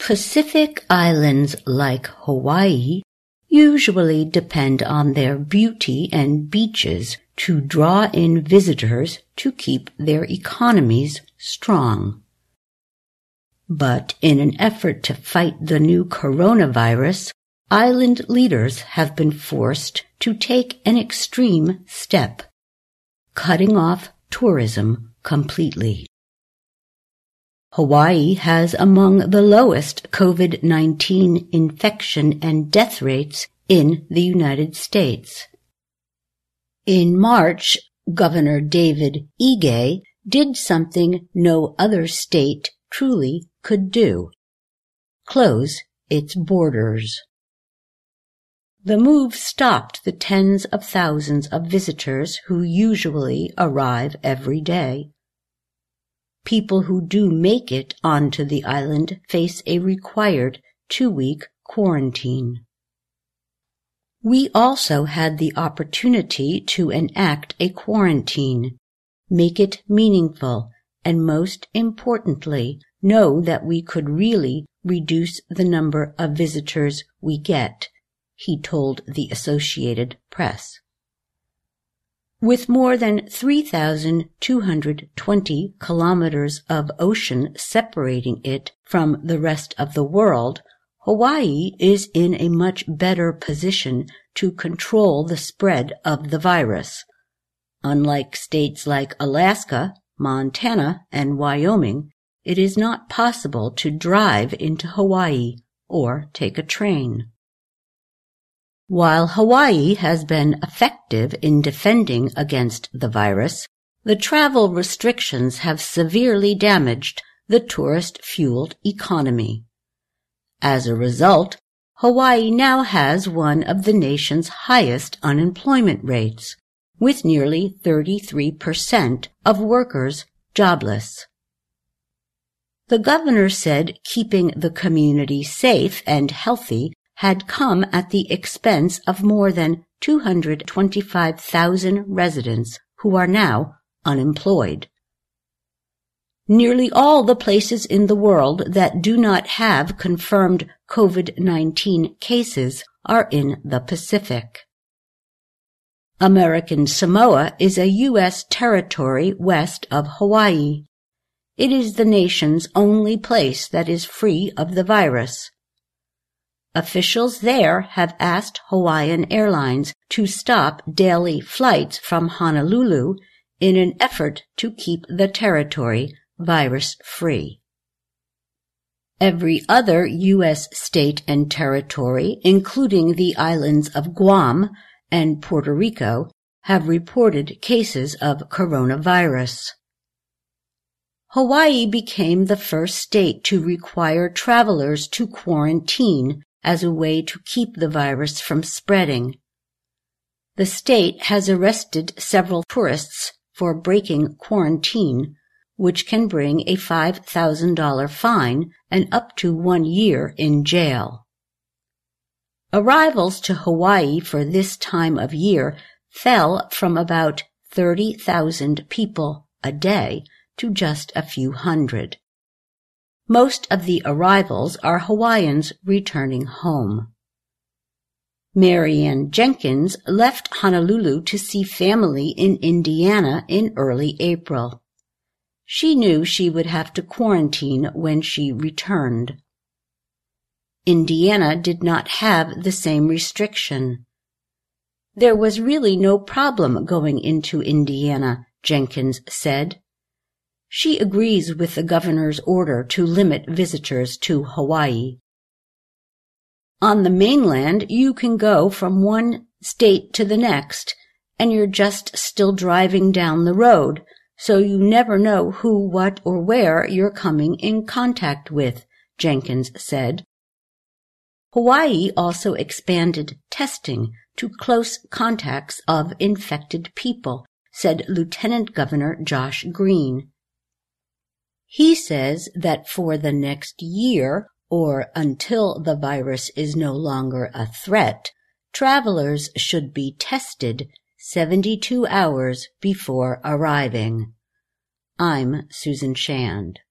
Pacific islands like Hawaii usually depend on their beauty and beaches to draw in visitors to keep their economies strong. But in an effort to fight the new coronavirus, island leaders have been forced to take an extreme step, cutting off tourism completely. Hawaii has among the lowest COVID-19 infection and death rates in the United States. In March, Governor David Ige did something no other state truly could do: close its borders. The move stopped the tens of thousands of visitors who usually arrive every day. People who do make it onto the island face a required 2-week quarantine. We also had the opportunity to enact a quarantine, make it meaningful, and most importantly, know that we could really reduce the number of visitors we get, he told the Associated Press. With more than 3,220 kilometers of ocean separating it from the rest of the world, Hawaii is in a much better position to control the spread of the virus. Unlike states like Alaska, Montana, and Wyoming, it is not possible to drive into Hawaii or take a train. While Hawaii has been effective in defending against the virus, the travel restrictions have severely damaged the tourist-fueled economy. As a result, Hawaii now has one of the nation's highest unemployment rates, with nearly 33% of workers jobless. The governor said keeping the community safe and healthy had come at the expense of more than 225,000 residents who are now unemployed. Nearly all the places in the world that do not have confirmed COVID-19 cases are in the Pacific. American Samoa is a U.S. territory west of Hawaii. It is the nation's only place that is free of the virus. Officials there have asked Hawaiian Airlines to stop daily flights from Honolulu in an effort to keep the territory virus-free. Every other U.S. state and territory, including the islands of Guam and Puerto Rico, have reported cases of coronavirus. Hawaii became the first state to require travelers to quarantine as a way to keep the virus from spreading. The state has arrested several tourists for breaking quarantine, which can bring a $5,000 fine and up to 1 year in jail. Arrivals to Hawaii for this time of year fell from about 30,000 people a day to just a few hundred. Most of the arrivals are Hawaiians returning home. Marianne Jenkins left Honolulu to see family in Indiana in early April. She knew she would have to quarantine when she returned. Indiana did not have the same restriction. There was really no problem going into Indiana, Jenkins said. She agrees with the governor's order to limit visitors to Hawaii. On the mainland, you can go from one state to the next, and you're just still driving down the road, so you never know who, what, or where you're coming in contact with, Jenkins said. Hawaii also expanded testing to close contacts of infected people, said Lieutenant Governor Josh Green. He says that for the next year, or until the virus is no longer a threat, travelers should be tested 72 hours before arriving. I'm Susan Shand.